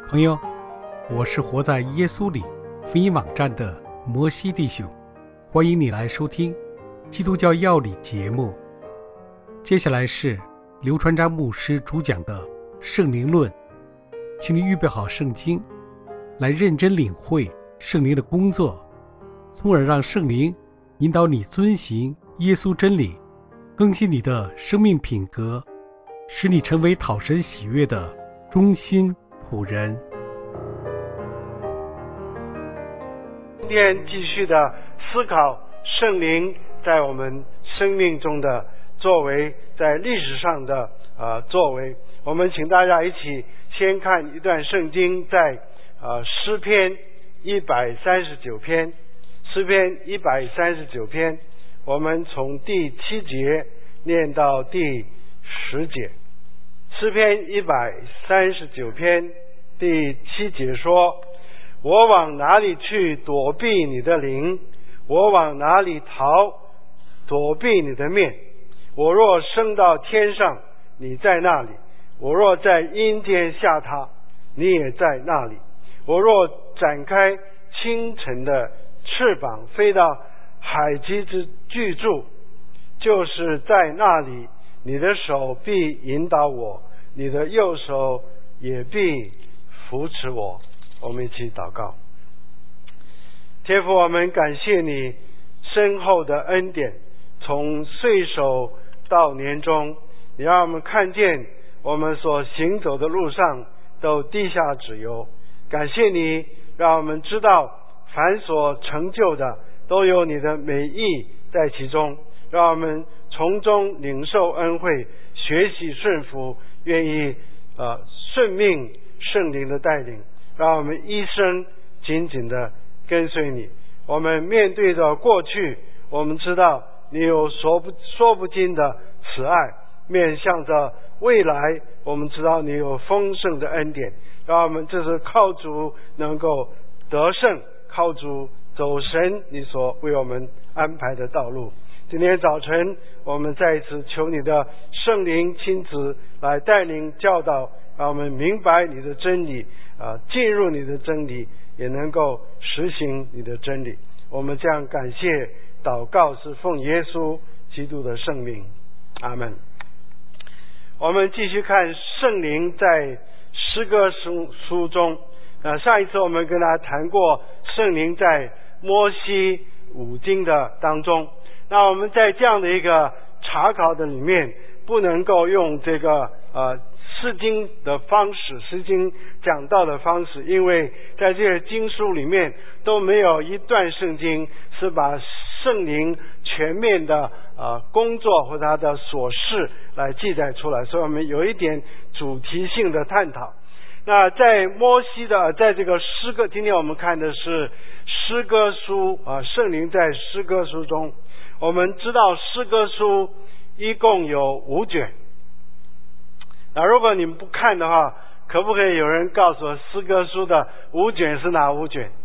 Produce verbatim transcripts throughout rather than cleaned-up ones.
朋友，我是活在耶稣里福音网站的摩西弟兄，欢迎你来收听基督教要理节目。接下来是刘传章牧师主讲的圣灵论，请你预备好圣经，来认真领会圣灵的工作，从而让圣灵引导你遵行耶稣真理，更新你的生命品格，使你成为讨神喜悦的忠心仆人。 今天继续的思考圣灵在我们生命中的作为，在历史上的呃作为。我们请大家一起先看一段圣经，在呃诗篇一百三十九篇，诗篇一百三十九篇，我们从第七节念到第十节。诗篇一百三十九篇第七节说：我往哪里去躲避你的灵？我往哪里逃躲避你的面？我若升到天上，你在那里；我若在阴间下榻，你也在那里。我若展开清晨的翅膀，飞到海极之居住，就是在那里，你的手必引导我，你的右手也必扶持我。我们一起祷告。天父，我们感谢你深厚的恩典，从岁首到年终，你让我们看见我们所行走的路上都地下脂油。感谢你让我们知道凡所成就的都有你的美意在其中，让我们从中领受恩惠，学习顺服，愿意呃顺命圣灵的带领，让我们一生紧紧的跟随你。我们面对着过去，我们知道你有说不说不尽的慈爱；面向着未来，我们知道你有丰盛的恩典。让我们这是靠主能够得胜，靠主走神你所为我们安排的道路。今天早晨，我们再一次求你的圣灵亲自来带领教导，让我们明白你的真理，呃，进入你的真理，也能够实行你的真理。我们这样感谢祷告，是奉耶稣基督的圣名，阿们。我们继续看圣灵在诗歌书书中。呃，上一次我们跟大家谈过圣灵在摩西五经的当中。那我们在这样的一个查考的里面，不能够用这个呃诗经的方式，诗经讲道的方式，因为在这些经书里面都没有一段圣经是把圣灵全面的呃工作或他的琐事来记载出来，所以我们有一点主题性的探讨。那在摩西的在这个诗歌，今天我们看的是诗歌书啊，圣灵在诗歌书中。我们知道诗歌书一共有五卷。那如果你们不看的话，可不可以有人告诉我诗歌书的五卷是哪五卷？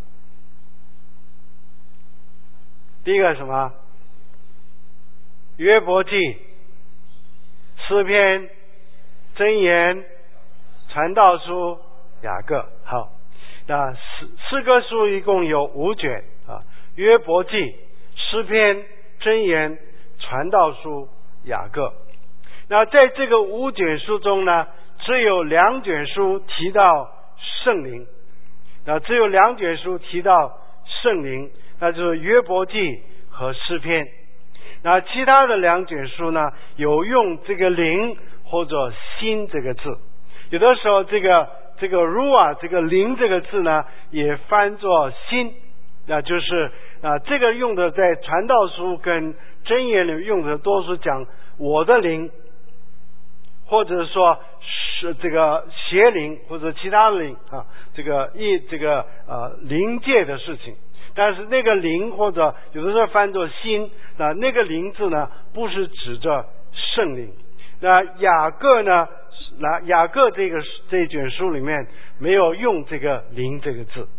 第一个什么？约伯记、诗篇、箴言、传道书、雅各。好，那诗诗歌书一共有五卷啊，约伯记、诗篇、箴言、传道书、雅各。那在这个五卷书中呢，只有两卷书提到圣灵，那只有两卷书提到圣灵，那就是约伯记和诗篇。那其他的两卷书呢，有用这个灵或者心这个字，有的时候这个这个 ruah 这个灵这个字呢，也翻作心，那就是啊，这个用的在传道书跟箴言里用的多是讲我的灵，或者说是这个邪灵或者其他的灵啊，这个一这个呃灵界的事情。但是那个灵或者有的时候翻作心，那那个灵字呢，不是指着圣灵。那雅各呢，那雅各这个这卷书里面没有用这个灵这个字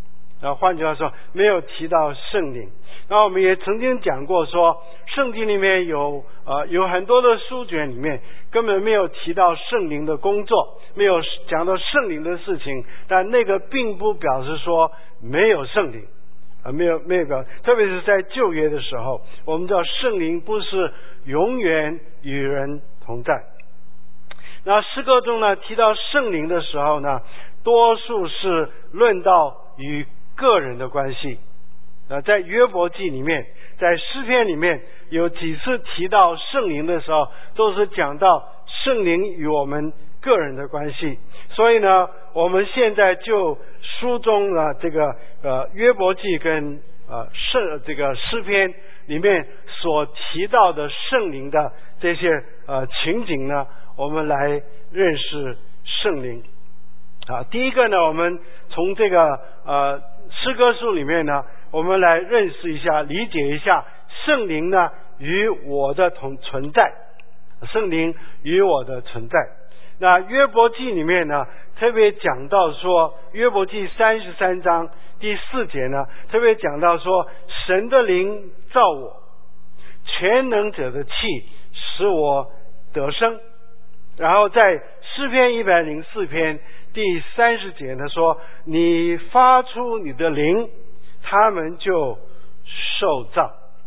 啊，换句话说，没有提到圣灵。那我们也曾经讲过说，圣经里面有呃有很多的书卷里面根本没有提到圣灵的工作，没有讲到圣灵的事情，但那个并不表示说没有圣灵啊，没有没有表，特别是在旧约的时候，我们知道圣灵不是永远与人同在。那诗歌中呢提到圣灵的时候呢，多数是论到与个人的关系。呃，在约伯记里面，在诗篇里面有几次提到圣灵的时候，都是讲到圣灵与我们个人的关系。所以呢，我们现在就书中的这个呃约伯记跟呃圣这个诗篇里面所提到的圣灵的这些呃情景呢，我们来认识圣灵。啊，第一个呢，我们从这个呃诗歌书里面呢，我们来认识一下、理解一下圣灵呢与我的同存在，圣灵与我的存在。那约伯记里面呢，特别讲到说，约伯记三十三章第四节呢，特别讲到说，神的灵造我，全能者的气使我得生。然后在诗篇一百零四篇第三十节呢说，你发出你的灵，他们就受造。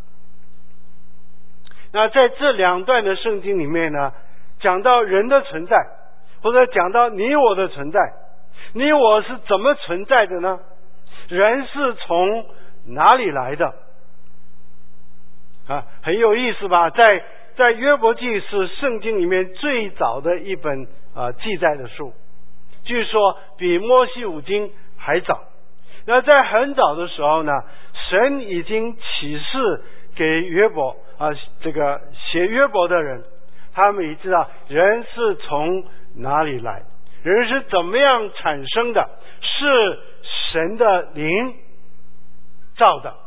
那在这两段的圣经里面呢，讲到人的存在，或者讲到你我的存在。你我是怎么存在的呢？人是从哪里来的啊？很有意思吧？在在约伯记是圣经里面最早的一本啊记载的书，据说比摩西五经还早。那在很早的时候呢，神已经启示给约伯啊，这个写约伯的人，他们也知道人是从哪里来，人是怎么样产生的，是神的灵造的。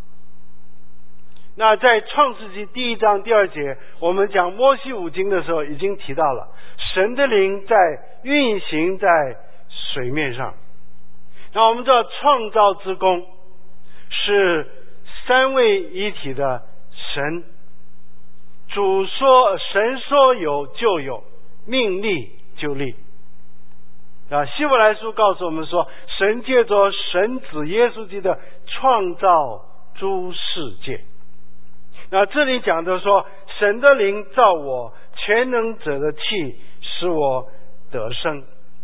那在创世纪第一章第二节，我们讲摩西五经的时候已经提到了，神的灵在运行在水面上。那我们知道创造之功是三位一体的神，主说，神说有就有，命立就立啊。希伯来书告诉我们说，神借着神子耶稣基督创造诸世界。那这里讲的说，神的灵造我，全能者的气使我得生。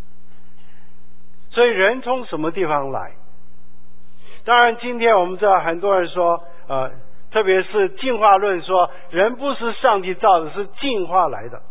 所以人从什么地方来？当然今天我们知道很多人说呃，特别是进化论说人不是上帝造的，是进化来的。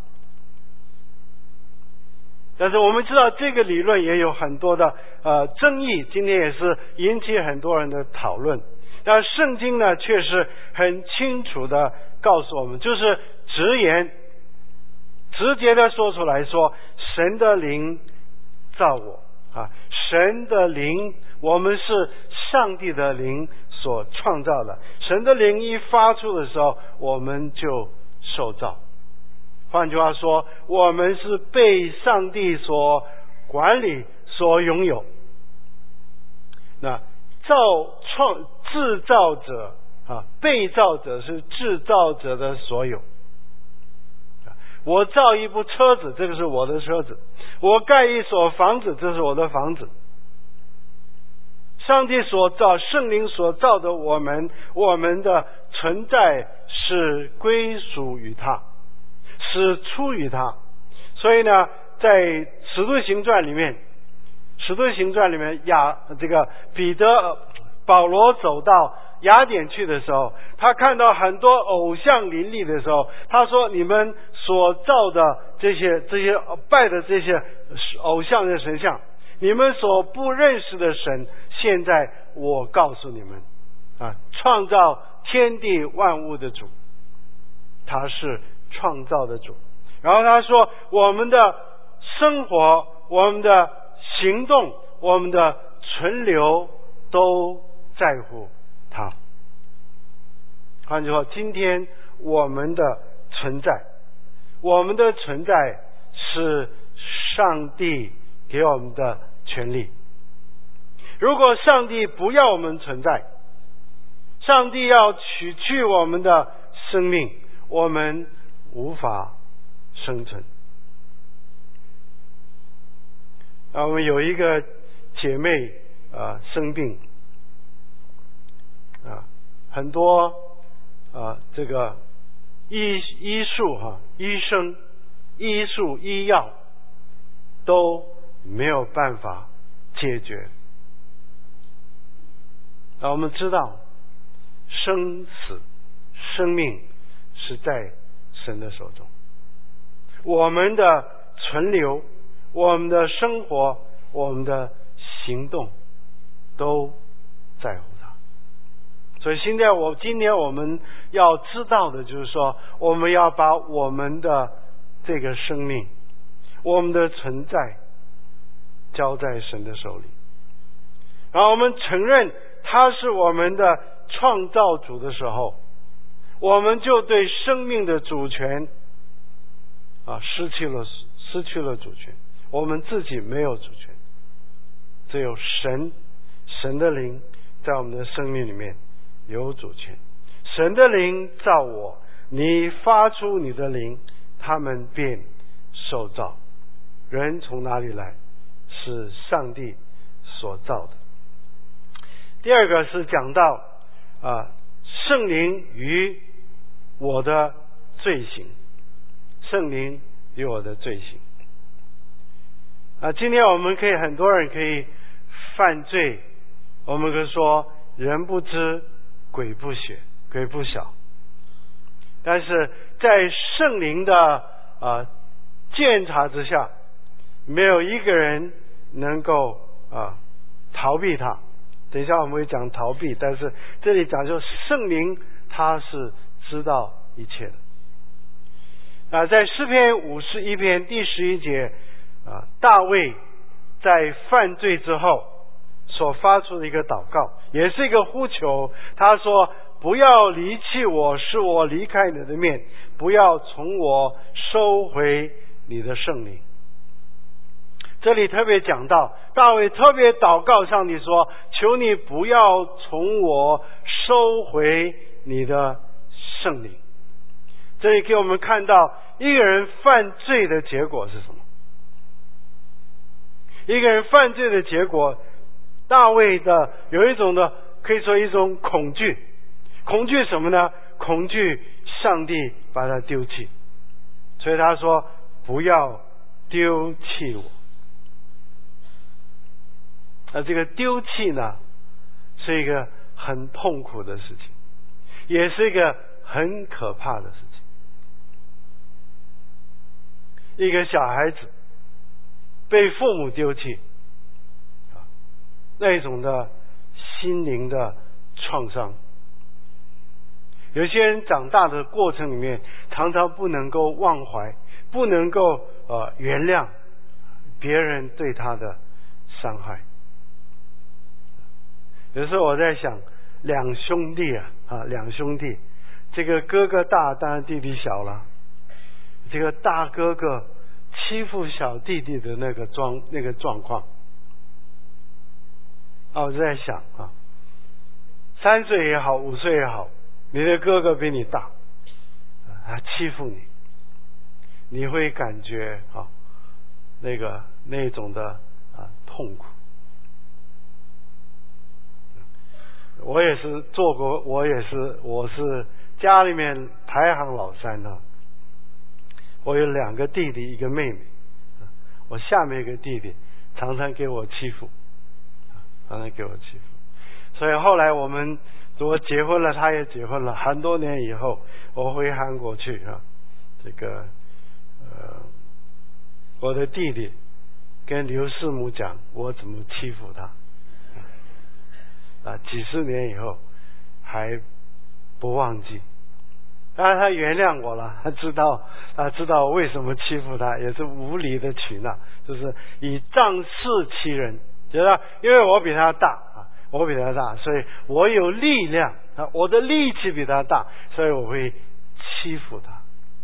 但是我们知道这个理论也有很多的呃争议，今天也是引起很多人的讨论。但圣经呢却是很清楚的告诉我们，就是直言直接的说出来说，神的灵造我啊，神的灵，我们是上帝的灵所创造的，神的灵一发出的时候，我们就受造。换句话说，我们是被上帝所管理所拥有。那造创制造者啊，被造者是制造者的所有。我造一部车子，这个是我的车子；我盖一所房子，这是我的房子。上帝所造，圣灵所造的我们，我们的存在是归属于他，是出于他。所以呢，在使徒行传里面，使徒行传里面亚这个彼得保罗走到雅典去的时候，他看到很多偶像林立的时候，他说，你们所造的这些这些拜的这些偶像的神像，你们所不认识的神，现在我告诉你们啊，创造天地万物的主，他是创造的主。然后他说，我们的生活，我们的行动，我们的存留都在乎他。换句话，今天我们的存在，我们的存在是上帝给我们的权利。 如果上帝不要我们存在，上帝要取去我们的生命，我们无法生存。啊，我们有一个姐妹啊生病啊，很多啊这个医医术哈、啊、医生医术医药都没有办法解决。啊，我们知道生死生命是在神的手中，我们的存留，我们的生活，我们的行动都在乎他。所以现在我今天我们要知道的就是说，我们要把我们的这个生命，我们的存在交在神的手里，然后我们承认他是我们的创造主的时候，我们就对生命的主权啊失去了失去了主权。我们自己没有主权，只有神神的灵在我们的生命里面有主权。神的灵造我，你发出你的灵，他们便受造。人从哪里来？是上帝所造的。第二个是讲到啊，圣灵与我的罪行，圣灵与我的罪行。啊，今天我们可以很多人可以犯罪，我们可以说人不知鬼不觉，鬼不晓。但是在圣灵的啊鉴察之下，没有一个人能够啊逃避它。等一下我们会讲逃避，但是这里讲就圣灵他是知道一切的。啊，在诗篇五十一篇第十一节啊，大卫在犯罪之后所发出的一个祷告，也是一个呼求。他说：不要离弃我，使我离开你的面，不要从我收回你的圣灵。这里特别讲到，大卫特别祷告上帝说：求你不要从我收回你的圣灵。这里给我们看到一个人犯罪的结果是什么？一个人犯罪的结果，大卫的有一种的可以说一种恐惧。恐惧什么呢？恐惧上帝把他丢弃。所以他说：不要丢弃我。那这个丢弃呢，是一个很痛苦的事情，也是一个很可怕的事情。一个小孩子被父母丢弃，那种的心灵的创伤。有些人长大的过程里面，常常不能够忘怀，不能够呃原谅别人对他的伤害。有时候我在想，两兄弟啊啊，两兄弟，这个哥哥大，当然弟弟小了。这个大哥哥欺负小弟弟的那个状那个状况，啊，我就在想啊，三岁也好，五岁也好，你的哥哥比你大，啊，欺负你，你会感觉啊，那个那种的啊痛苦。我也是做过，我也是，我是家里面排行老三呢。我有两个弟弟，一个妹妹。我下面一个弟弟常常给我欺负，常常给我欺负。所以后来我们我结婚了，他也结婚了，很多年以后，我回韩国去啊，这个呃，我的弟弟跟刘师母讲我怎么欺负他。啊，几十年以后还不忘记。当然他原谅我了，他知道他知道为什么欺负他，也是无理的取闹，就是以仗势欺人。觉得因为我比他大啊，我比他大，所以我有力量啊，我的力气比他大，所以我会欺负他。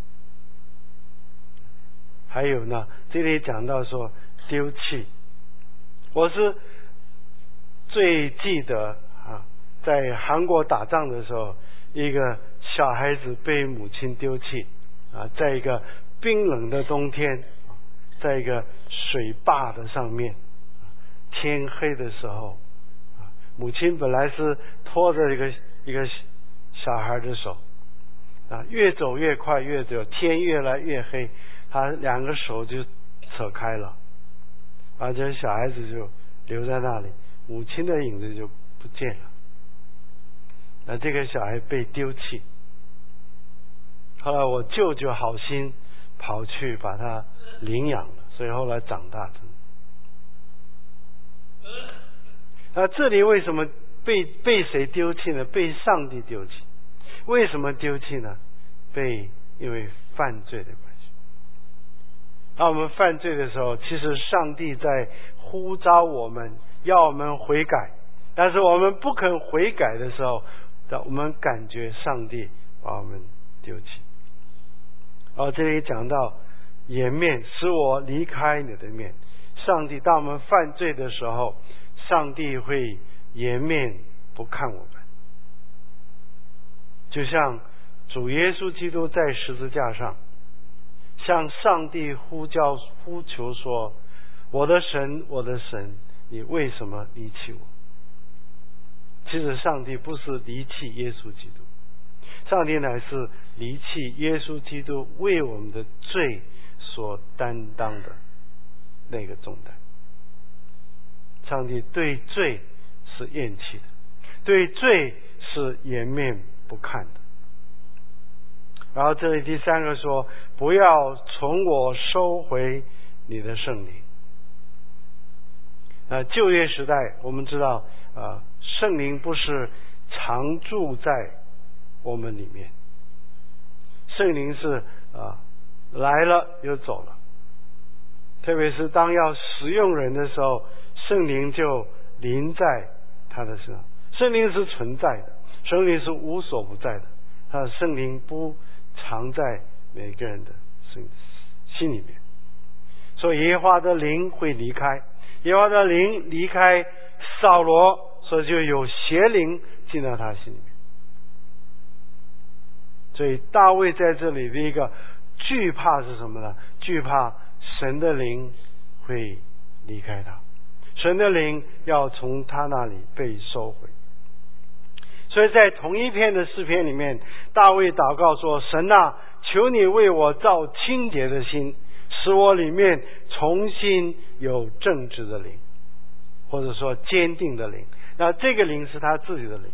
还有呢，这里讲到说丢弃，我是最记得啊，在韩国打仗的时候，一个小孩子被母亲丢弃啊，在一个冰冷的冬天，在一个水坝的上面，天黑的时候，母亲本来是拖着一个一个小孩的手啊，越走越快，越走天越来越黑，他两个手就扯开了，而且小孩子就留在那里，母亲的影子就不见了。那这个小孩被丢弃，后来我舅舅好心跑去把他领养了，所以后来长大的。那这里为什么被被谁丢弃呢？被上帝丢弃。为什么丢弃呢？被因为犯罪的关系。当我们犯罪的时候，其实上帝在呼召我们，要我们悔改，但是我们不肯悔改的时候，我们感觉上帝把我们丢弃。然后这里讲到颜面，使我离开你的面。上帝当我们犯罪的时候，上帝会颜面不看我们，就像主耶稣基督在十字架上向上帝呼叫呼求说，我的神，我的神，你为什么离弃我？其实上帝不是离弃耶稣基督，上帝乃是离弃耶稣基督为我们的罪所担当的那个重担。上帝对罪是厌弃的，对罪是颜面不看的。然后这里第三个说，不要从我收回你的圣灵。呃，旧约时代我们知道，呃，圣灵不是常住在我们里面，圣灵是呃来了又走了，特别是当要使用人的时候，圣灵就临在他的身上。圣灵是存在的，圣灵是无所不在的，他的圣灵不藏在每个人的心心里面。所以耶和华的灵会离开，耶和华的灵离开扫罗，所以就有邪灵进到他心里面。所以大卫在这里的一个惧怕是什么呢？惧怕神的灵会离开他，神的灵要从他那里被收回。所以在同一篇的诗篇里面，大卫祷告说，神啊，求你为我造清洁的心，使我里面重新有正直的灵，或者说坚定的灵。那这个灵是他自己的灵，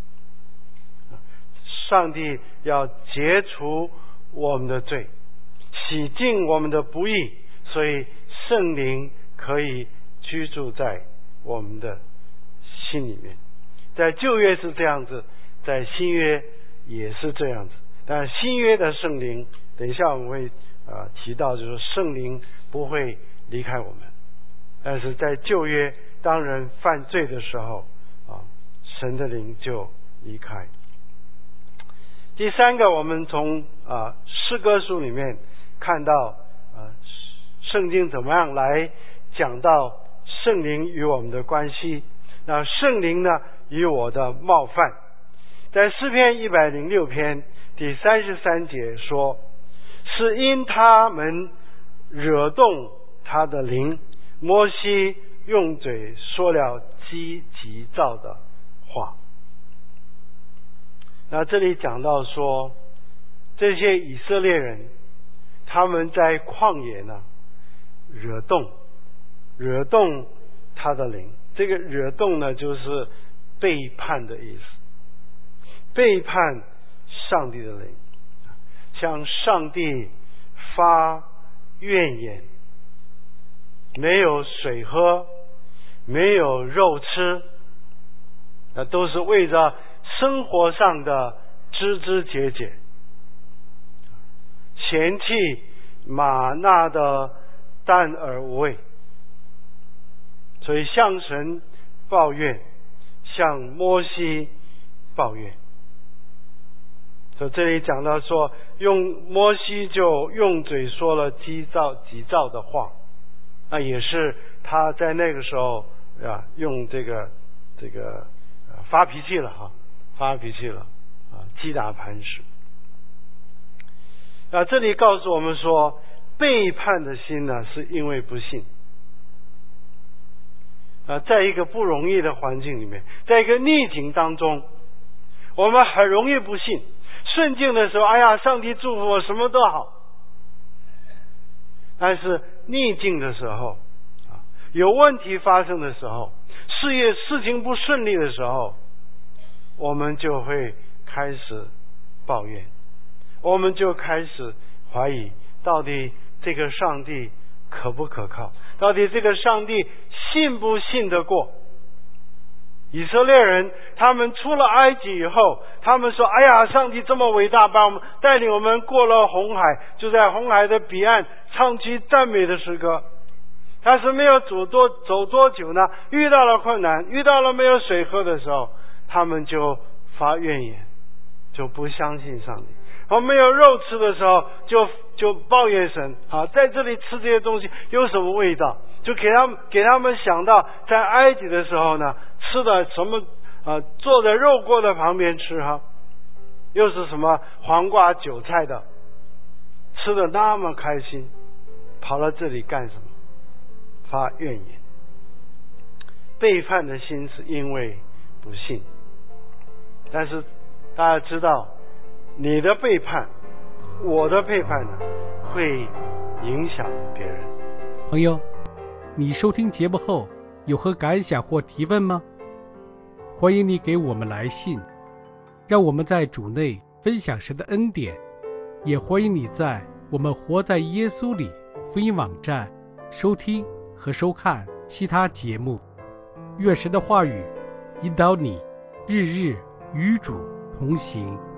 上帝要解除我们的罪，洗净我们的不义，所以圣灵可以居住在我们的心里面。在旧约是这样子，在新约也是这样子。但新约的圣灵，等一下我们会呃提到，就是圣灵不会离开我们。但是在旧约，当人犯罪的时候啊，神的灵就离开。第三个，我们从啊诗歌书里面看到啊圣经怎么样来讲到圣灵与我们的关系。那圣灵呢与我的冒犯，在诗篇一百零六篇第三十三节说，是因他们惹动他的灵，摩西用嘴说了极急躁的话。那这里讲到说，这些以色列人他们在旷野呢惹动惹动他的灵，这个惹动呢就是背叛的意思，背叛上帝的灵，向上帝发怨言，没有水喝，没有肉吃，那都是为着生活上的枝枝节节，嫌弃玛纳的淡而无味，所以向神抱怨，向摩西抱怨。所以这里讲到说，用摩西就用嘴说了急躁急躁的话，那也是他在那个时候啊用这个这个、呃、发脾气了哈，发脾气了啊，击打磐石。啊，这里告诉我们说，背叛的心呢，是因为不信。啊，在一个不容易的环境里面，在一个逆境当中，我们很容易不信。顺境的时候，哎呀，上帝祝福我，什么都好。但是逆境的时候，啊，有问题发生的时候，事业事情不顺利的时候，我们就会开始抱怨，我们就开始怀疑，到底这个上帝可不可靠？到底这个上帝信不信得过？以色列人他们出了埃及以后，他们说，哎呀，上帝这么伟大，把我们带领我们过了红海，就在红海的彼岸唱起赞美的诗歌。但是没有走多走多久呢，遇到了困难，遇到了没有水喝的时候，他们就发怨言，就不相信上帝。我没有肉吃的时候，就就抱怨神啊，在这里吃这些东西有什么味道？就给他们给他们想到，在埃及的时候呢，吃的什么啊？坐在肉锅的旁边吃哈，又是什么黄瓜韭菜的，吃的那么开心，跑到这里干什么？发怨言。背叛的心是因为不信，但是大家知道，你的背叛，我的背叛呢，会影响别人。 朋友，你收听节目后有何感想或提问吗？欢迎你给我们来信，让我们在主内分享神的恩典。也欢迎你在我们活在耶稣里福音网站收听和收看其他节目。愿神的话语引导你日日与主同行。